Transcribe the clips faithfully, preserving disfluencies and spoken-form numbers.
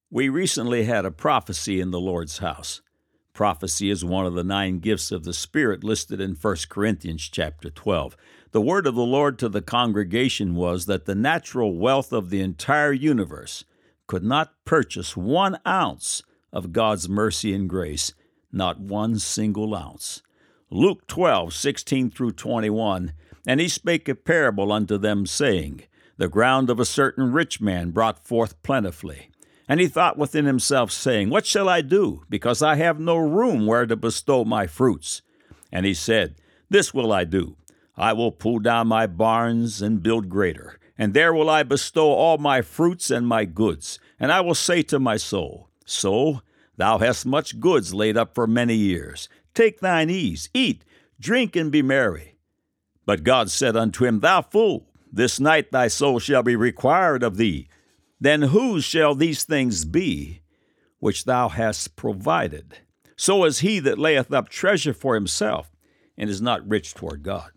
We recently had a prophecy in the Lord's house. Prophecy is one of the nine gifts of the Spirit listed in First Corinthians chapter twelve. The word of the Lord to the congregation was that the natural wealth of the entire universe could not purchase one ounce of God's mercy and grace, not one single ounce. Luke twelve, sixteen through twenty-one, and he spake a parable unto them, saying, The ground of a certain rich man brought forth plentifully. And he thought within himself, saying, What shall I do, because I have no room where to bestow my fruits? And he said, This will I do. I will pull down my barns and build greater, and there will I bestow all my fruits and my goods. And I will say to my soul, Soul, thou hast much goods laid up for many years. Take thine ease, eat, drink, and be merry. But God said unto him, Thou fool, this night thy soul shall be required of thee. Then whose shall these things be which thou hast provided? So is he that layeth up treasure for himself, and is not rich toward God.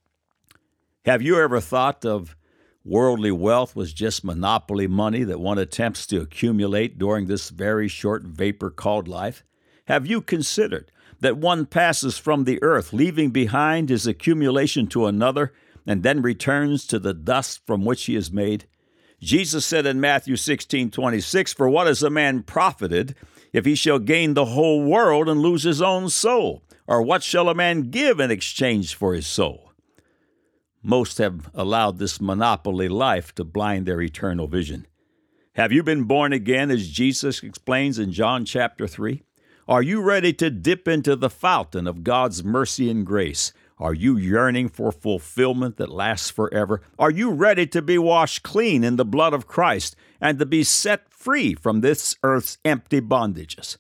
Have you ever thought of worldly wealth was just monopoly money that one attempts to accumulate during this very short vapor called life? Have you considered that one passes from the earth, leaving behind his accumulation to another, and then returns to the dust from which he is made? Jesus said in Matthew sixteen twenty-six, For what is a man profited if he shall gain the whole world and lose his own soul? Or what shall a man give in exchange for his soul? Most have allowed this monopoly life to blind their eternal vision. Have you been born again, as Jesus explains in John chapter three? Are you ready to dip into the fountain of God's mercy and grace? Are you yearning for fulfillment that lasts forever? Are you ready to be washed clean in the blood of Christ and to be set free from this earth's empty bondages?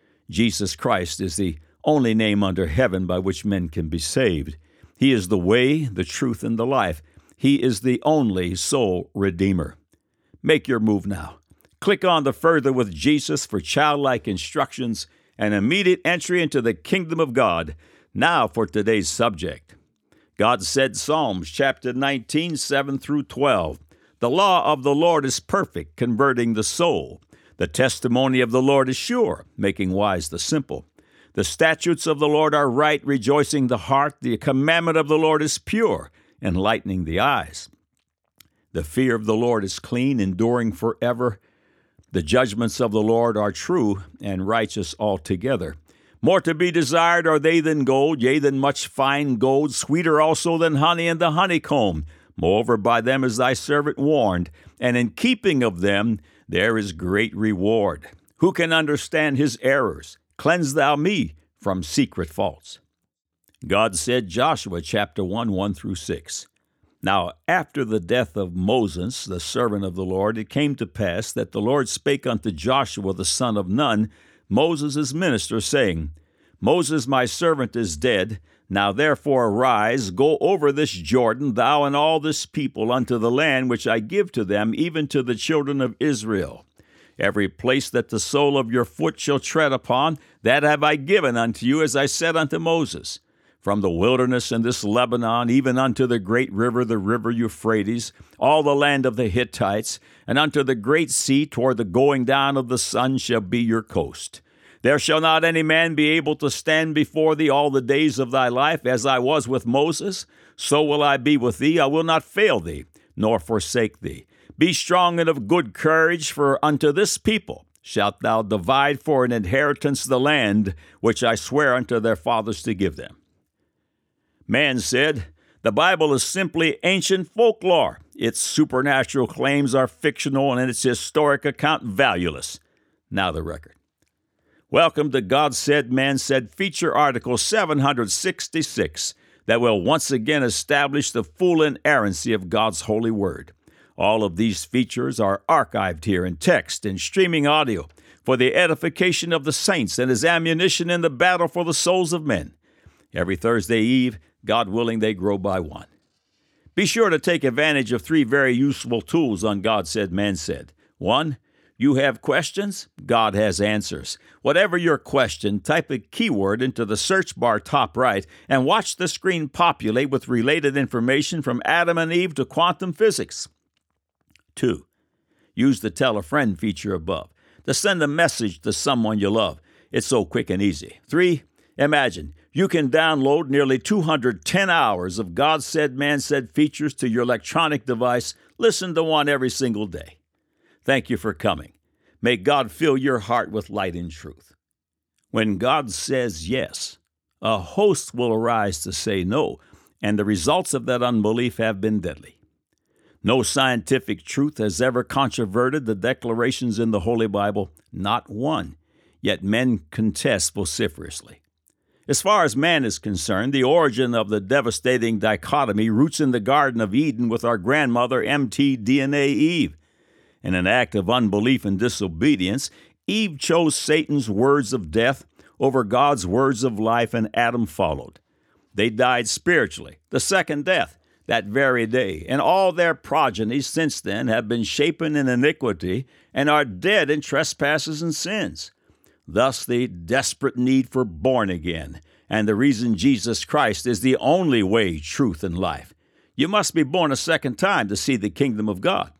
Jesus Christ is the only name under heaven by which men can be saved. He is the way, the truth, and the life. He is the only soul redeemer. Make your move now. Click on the Further with Jesus for childlike instructions and immediate entry into the kingdom of God. Now for today's subject. God said, Psalms chapter nineteen, seven through twelve. The law of the Lord is perfect, converting the soul. The testimony of the Lord is sure, making wise the simple. The statutes of the Lord are right, rejoicing the heart. The commandment of the Lord is pure, enlightening the eyes. The fear of the Lord is clean, enduring forever. The judgments of the Lord are true and righteous altogether. More to be desired are they than gold, yea, than much fine gold, sweeter also than honey and the honeycomb. Moreover, by them is thy servant warned, and in keeping of them there is great reward. Who can understand his errors? Cleanse thou me from secret faults. God said, Joshua chapter one, one through six. Now after the death of Moses, the servant of the Lord, it came to pass that the Lord spake unto Joshua the son of Nun, Moses' minister, saying, Moses my servant is dead. Now therefore arise, go over this Jordan, thou and all this people, unto the land which I give to them, even to the children of Israel. Every place that the sole of your foot shall tread upon, that have I given unto you, as I said unto Moses. From the wilderness and this Lebanon, even unto the great river, the river Euphrates, all the land of the Hittites, and unto the great sea toward the going down of the sun shall be your coast. There shall not any man be able to stand before thee all the days of thy life. As I was with Moses, so will I be with thee. I will not fail thee, nor forsake thee. Be strong and of good courage, for unto this people shalt thou divide for an inheritance the land which I swear unto their fathers to give them. Man said, the Bible is simply ancient folklore. Its supernatural claims are fictional and its historic account valueless. Now the record. Welcome to God Said, Man Said feature article seven hundred sixty-six that will once again establish the full inerrancy of God's holy word. All of these features are archived here in text and streaming audio for the edification of the saints and as ammunition in the battle for the souls of men. Every Thursday eve, God willing, they grow by one. Be sure to take advantage of three very useful tools on God Said, Man Said. One, you have questions, God has answers. Whatever your question, type a keyword into the search bar top right and watch the screen populate with related information from Adam and Eve to quantum physics. Two, use the Tell a Friend feature above. to send a message to someone you love. It's so quick and easy. Three, imagine you can download nearly two hundred ten hours of God Said, Man Said features to your electronic device. Listen to one every single day. Thank you for coming. May God fill your heart with light and truth. When God says yes, a host will arise to say no, and the results of that unbelief have been deadly. No scientific truth has ever controverted the declarations in the Holy Bible, not one, yet men contest vociferously. As far as man is concerned, the origin of the devastating dichotomy roots in the Garden of Eden with our grandmother, M T D N A Eve. In an act of unbelief and disobedience, Eve chose Satan's words of death over God's words of life, and Adam followed. They died spiritually, the second death, that very day, and all their progenies since then have been shapen in iniquity and are dead in trespasses and sins. Thus the desperate need for born again, and the reason Jesus Christ is the only way, truth, and life. You must be born a second time to see the kingdom of God.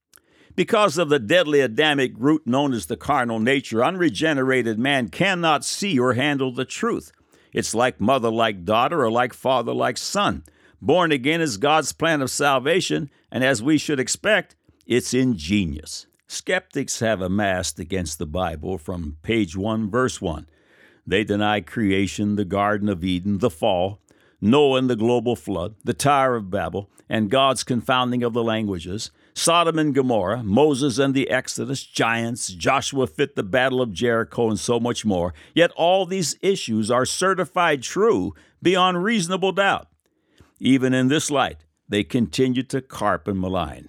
Because of the deadly Adamic root known as the carnal nature, unregenerated man cannot see or handle the truth. It's like mother like daughter or like father like son. Born again is God's plan of salvation, and as we should expect, it's ingenious. Skeptics have amassed against the Bible from page one, verse one. They deny creation, the Garden of Eden, the fall, Noah and the global flood, the Tower of Babel, and God's confounding of the languages, Sodom and Gomorrah, Moses and the Exodus, giants, Joshua fit the battle of Jericho, and so much more. Yet all these issues are certified true beyond reasonable doubt. Even in this light, they continue to carp and malign.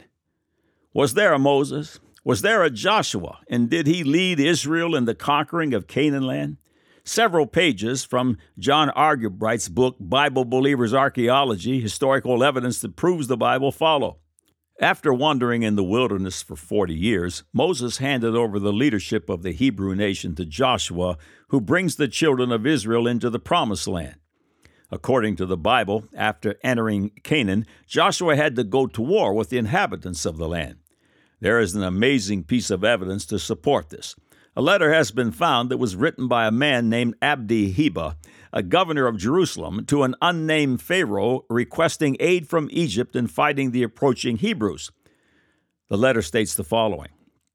Was there a Moses? Was there a Joshua? And did he lead Israel in the conquering of Canaan land? Several pages from John Argybright's book, Bible Believers' Archaeology, Historical Evidence That Proves the Bible, follow. After wandering in the wilderness for forty years, Moses handed over the leadership of the Hebrew nation to Joshua, who brings the children of Israel into the Promised Land. According to the Bible, after entering Canaan, Joshua had to go to war with the inhabitants of the land. There is an amazing piece of evidence to support this. A letter has been found that was written by a man named Abdi-Heba, a governor of Jerusalem, to an unnamed Pharaoh requesting aid from Egypt in fighting the approaching Hebrews. The letter states the following: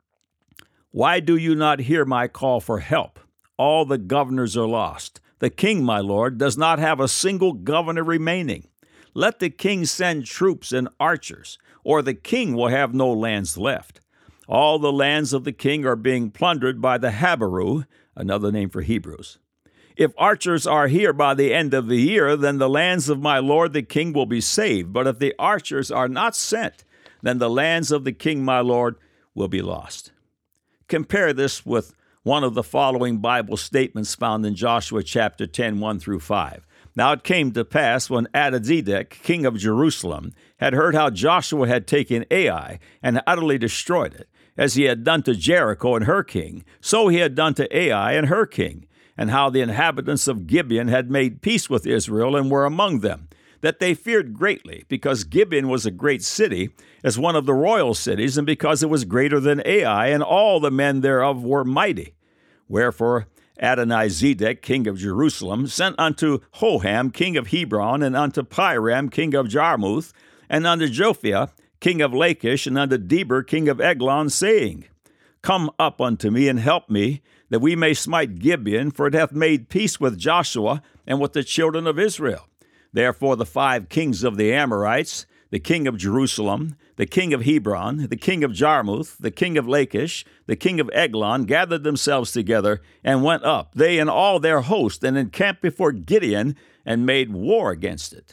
"Why do you not hear my call for help? All the governors are lost. The king, my lord, does not have a single governor remaining. Let the king send troops and archers, or the king will have no lands left. All the lands of the king are being plundered by the Habaru," another name for Hebrews. "If archers are here by the end of the year, then the lands of my lord the king will be saved. But if the archers are not sent, then the lands of the king my lord will be lost." Compare this with one of the following Bible statements found in Joshua chapter ten, one through five. "Now it came to pass when Adonizedek, king of Jerusalem, had heard how Joshua had taken Ai and utterly destroyed it, as he had done to Jericho and her king, so he had done to Ai and her king, and how the inhabitants of Gibeon had made peace with Israel and were among them, that they feared greatly, because Gibeon was a great city, as one of the royal cities, and because it was greater than Ai, and all the men thereof were mighty. Wherefore Adonizedek, king of Jerusalem, sent unto Hoham, king of Hebron, and unto Piram, king of Jarmuth, and unto Jophia, king of Lachish, and unto Deber, king of Eglon, saying, Come up unto me, and help me, that we may smite Gibeon, for it hath made peace with Joshua and with the children of Israel. Therefore the five kings of the Amorites, the king of Jerusalem, the king of Hebron, the king of Jarmuth, the king of Lachish, the king of Eglon, gathered themselves together and went up, they and all their host, and encamped before Gideon, and made war against it."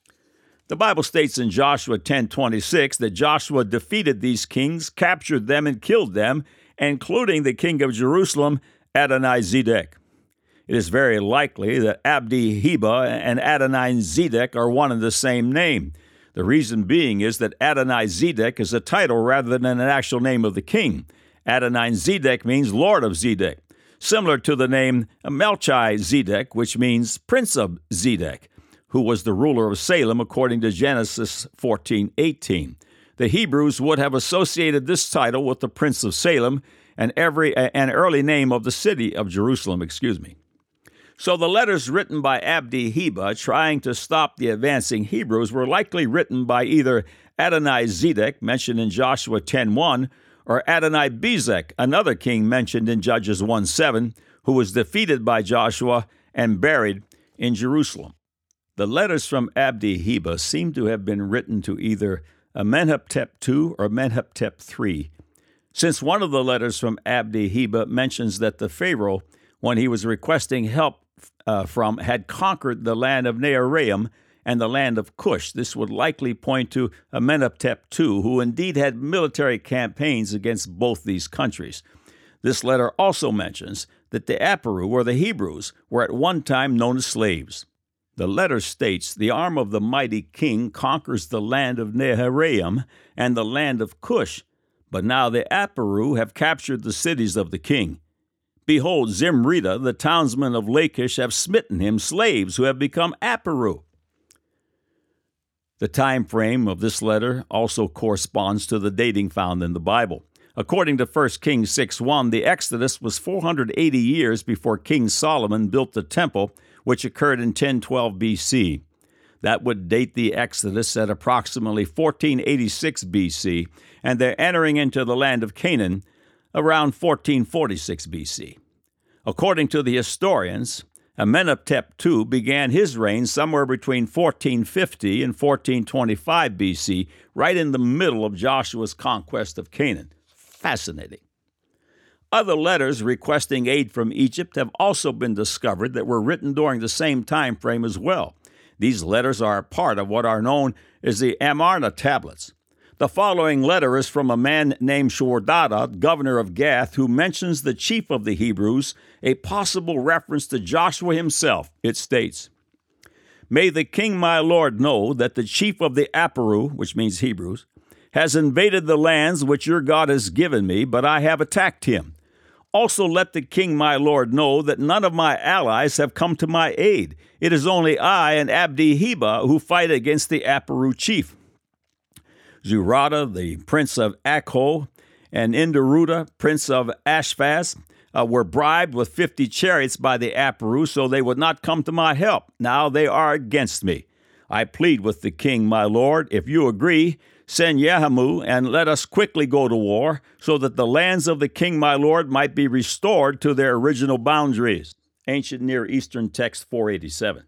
The Bible states in Joshua ten twenty-six that Joshua defeated these kings, captured them, and killed them, including the king of Jerusalem, Adonizedek. It is very likely that Abdi-Heba and Adonizedek are one and the same name. The reason being is that Adonizedek is a title rather than an actual name of the king. Adonizedek means Lord of Zedek, similar to the name Melchizedek, which means Prince of Zedek, who was the ruler of Salem according to Genesis fourteen eighteen. The Hebrews would have associated this title with the Prince of Salem, and every an early name of the city of Jerusalem, excuse me. So the letters written by Abdi-Heba trying to stop the advancing Hebrews were likely written by either Adoni-Zedek, mentioned in Joshua ten one, or Adoni-Bezek, another king mentioned in Judges one seven, who was defeated by Joshua and buried in Jerusalem. The letters from Abdi-Heba seem to have been written to either Amenhotep the Second or Amenhotep the Third, since one of the letters from Abdi-Heba mentions that the Pharaoh, when he was requesting help uh, from, had conquered the land of Naharaim and the land of Cush. This would likely point to Amenhotep the Second, who indeed had military campaigns against both these countries. This letter also mentions that the Aparu, or the Hebrews, were at one time known as slaves. The letter states, the arm of the mighty king conquers the land of Naharaim and the land of Cush, but now the Aparu have captured the cities of the king. Behold, Zimrida, the townsmen of Lachish, have smitten him, slaves who have become Aparu. The time frame of this letter also corresponds to the dating found in the Bible. According to First Kings six one, the Exodus was four hundred eighty years before King Solomon built the temple, which occurred in ten twelve B C. That would date the Exodus at approximately fourteen eighty-six B C, and they're entering into the land of Canaan around fourteen forty-six B C. According to the historians, Amenhotep the Second began his reign somewhere between fourteen fifty and fourteen twenty-five B C, right in the middle of Joshua's conquest of Canaan. Fascinating. Other letters requesting aid from Egypt have also been discovered that were written during the same time frame as well. These letters are a part of what are known as the Amarna tablets. The following letter is from a man named Shordada, governor of Gath, who mentions the chief of the Hebrews, a possible reference to Joshua himself. It states, May the king my lord know that the chief of the Aparu, which means Hebrews, has invaded the lands which your God has given me, but I have attacked him. Also let the king my lord know that none of my allies have come to my aid. It is only I and Abdi-Heba who fight against the Aparu chief. Zurada, the prince of Akho, and Indaruda, prince of Ashphaz, uh, were bribed with fifty chariots by the Aparu so they would not come to my help. Now they are against me. I plead with the king, my lord, if you agree, send Yehamu and let us quickly go to war so that the lands of the king, my lord, might be restored to their original boundaries. Ancient Near Eastern Text four eighty-seven.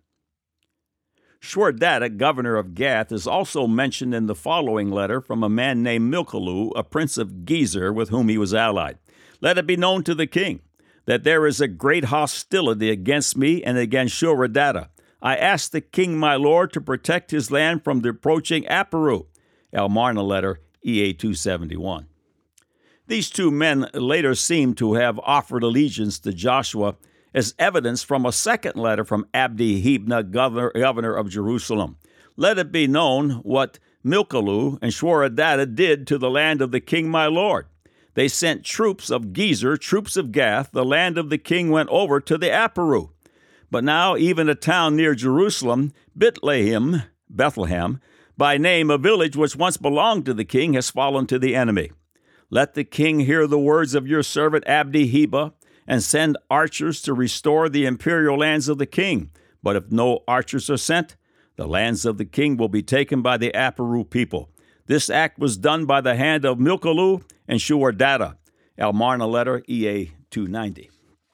Shordada, governor of Gath, is also mentioned in the following letter from a man named Milcolu, a prince of Gezer, with whom he was allied. Let it be known to the king that there is a great hostility against me and against Shordada. I ask the king, my lord, to protect his land from the approaching Aparu. Amarna letter, E A two seventy-one. These two men later seem to have offered allegiance to Joshua as evidence from a second letter from Abdi-Heba, governor, governor of Jerusalem. Let it be known what Milcolu and Shordada did to the land of the king my lord. They sent troops of Gezer, troops of Gath. The land of the king went over to the Aparu. But now even a town near Jerusalem, Bethlehem, Bethlehem, by name a village which once belonged to the king, has fallen to the enemy. Let the king hear the words of your servant Abdi-Heba, and send archers to restore the imperial lands of the king. But if no archers are sent, the lands of the king will be taken by the Aparu people. This act was done by the hand of Milcolu and Shordada. Amarna letter, E A two ninety.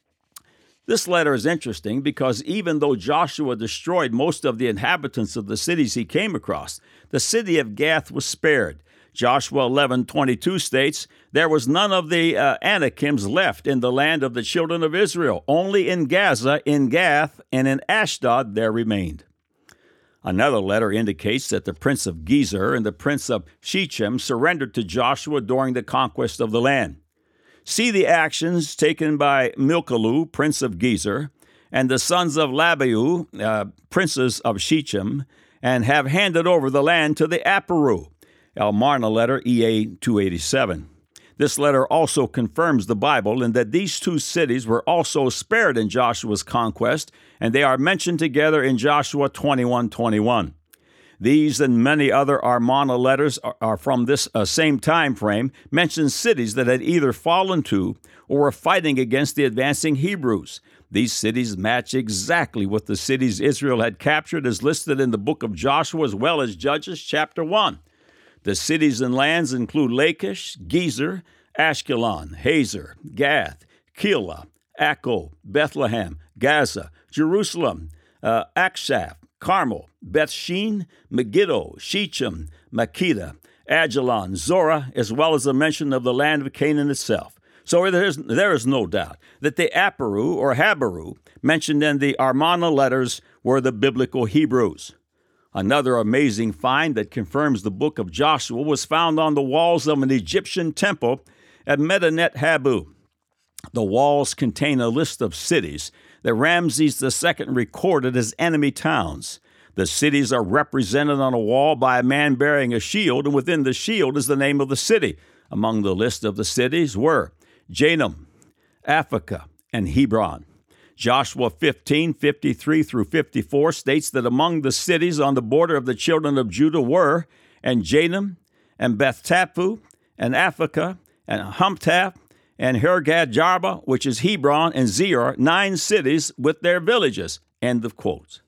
This letter is interesting because even though Joshua destroyed most of the inhabitants of the cities he came across, the city of Gath was spared. Joshua eleven twenty-two states, there was none of the uh, Anakims left in the land of the children of Israel. Only in Gaza, in Gath, and in Ashdod there remained. Another letter indicates that the prince of Gezer and the prince of Shechem surrendered to Joshua during the conquest of the land. See the actions taken by Milcolu, prince of Gezer, and the sons of Labiu, uh, princes of Shechem, and have handed over the land to the Aparu. Amarna letter, E A two eighty-seven. This letter also confirms the Bible in that these two cities were also spared in Joshua's conquest, and they are mentioned together in Joshua twenty-one twenty-one. These and many other Amarna letters are, are from this uh, same time frame, mention cities that had either fallen to or were fighting against the advancing Hebrews. These cities match exactly what the cities Israel had captured as listed in the book of Joshua as well as Judges chapter one. The cities and lands include Lachish, Gezer, Ashkelon, Hazer, Gath, Keilah, Akko, Bethlehem, Gaza, Jerusalem, uh, Akshaph, Carmel, Bethshean, Megiddo, Shechem, Makkedah, Ajalon, Zorah, as well as a mention of the land of Canaan itself. So there is, there is no doubt that the Aparu or Habaru mentioned in the Amarna letters were the biblical Hebrews. Another amazing find that confirms the book of Joshua was found on the walls of an Egyptian temple at Medinet Habu. The walls contain a list of cities that Ramses the Second recorded as enemy towns. The cities are represented on a wall by a man bearing a shield, and within the shield is the name of the city. Among the list of the cities were Janum, Aphekah, and Hebron. Joshua fifteen, fifty-three through fifty-four states that among the cities on the border of the children of Judah were and Janum, and Beth-Tappuah, and Aphekah, and Humptaph, and Hergad-Jarba, which is Hebron, and Zeor, nine cities with their villages. End of quote.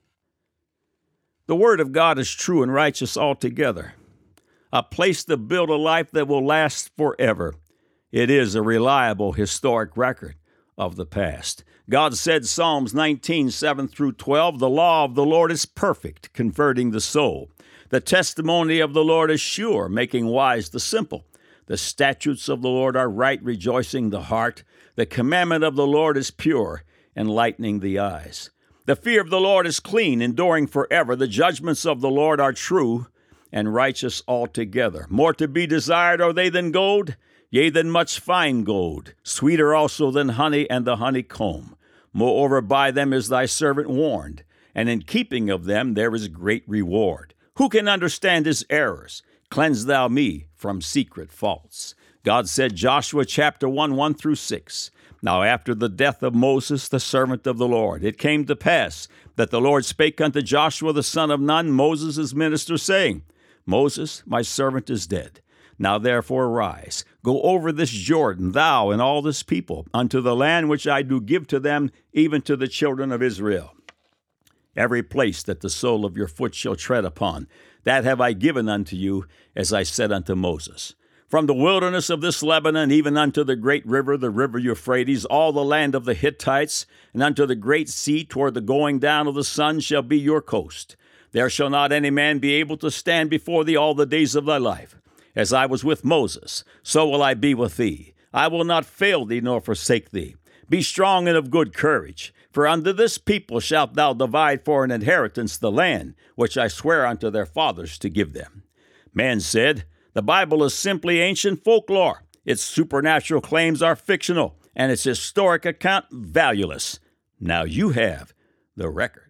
The word of God is true and righteous altogether, a place to build a life that will last forever. It is a reliable historic record of the past. God said, Psalms nineteen, seven through twelve, the law of the Lord is perfect, converting the soul. The testimony of the Lord is sure, making wise the simple. The statutes of the Lord are right, rejoicing the heart. The commandment of the Lord is pure, enlightening the eyes. The fear of the Lord is clean, enduring forever. The judgments of the Lord are true and righteous altogether. More to be desired are they than gold, yea, than much fine gold, sweeter also than honey and the honeycomb. Moreover, by them is thy servant warned, and in keeping of them there is great reward. Who can understand his errors? Cleanse thou me from secret faults. God said, Joshua chapter one, one through six. Now after the death of Moses, the servant of the Lord, it came to pass that the Lord spake unto Joshua the son of Nun, Moses' minister, saying, Moses, my servant, is dead. Now therefore arise, go over this Jordan, thou and all this people, unto the land which I do give to them, even to the children of Israel. Every place that the sole of your foot shall tread upon, that have I given unto you, as I said unto Moses. From the wilderness of this Lebanon, even unto the great river, the river Euphrates, all the land of the Hittites, and unto the great sea toward the going down of the sun shall be your coast. There shall not any man be able to stand before thee all the days of thy life. As I was with Moses, so will I be with thee. I will not fail thee nor forsake thee. Be strong and of good courage, for unto this people shalt thou divide for an inheritance the land which I swear unto their fathers to give them. Man said, the Bible is simply ancient folklore. Its supernatural claims are fictional, and its historic account valueless. Now you have the record.